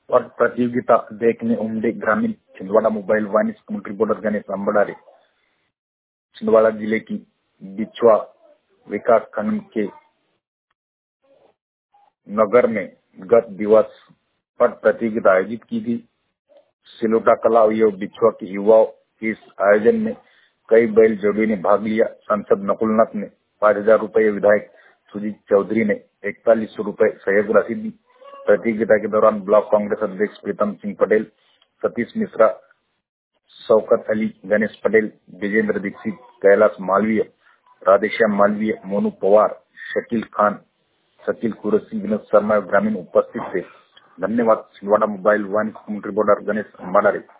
और प्रतियोगिता देखने उमड़े ग्रामीण छिंदवाड़ा मोबाइल वाणिज्य कमेटी रिपोर्टर गणेश अंबड़ारे। छिंदवाड़ा जिले की बिछवा विकास खंड के नगर में गत दिवस पर प्रतियोगिता आयोजित की थी। सिलोटा कला एवं बिछवा के युवाओं के इस आयोजन में कई बैल जोड़ियों ने भाग लिया। सांसद नकुलनाथ ने 5,000 रुपये, विधायक सुजीत चौधरी ने 4100 रुपये सहयोग राशि दी। प्रतियोगिता के दौरान ब्लॉक कांग्रेस अध्यक्ष प्रीतम सिंह पटेल, सतीश मिश्रा, शौकत अली, गणेश पटेल, विजेंद्र दीक्षित, कैलाश मालवीय, राधेश्याम मालवीय, मोनू पवार, शकील खान, शकील कुरैशी, विनोद शर्मा ग्रामीण उपस्थित थे। धन्यवाद। छिंदवाड़ा मोबाइल वाणिज्य कमेटी रिपोर्टर गणेश अंबाड़ारे।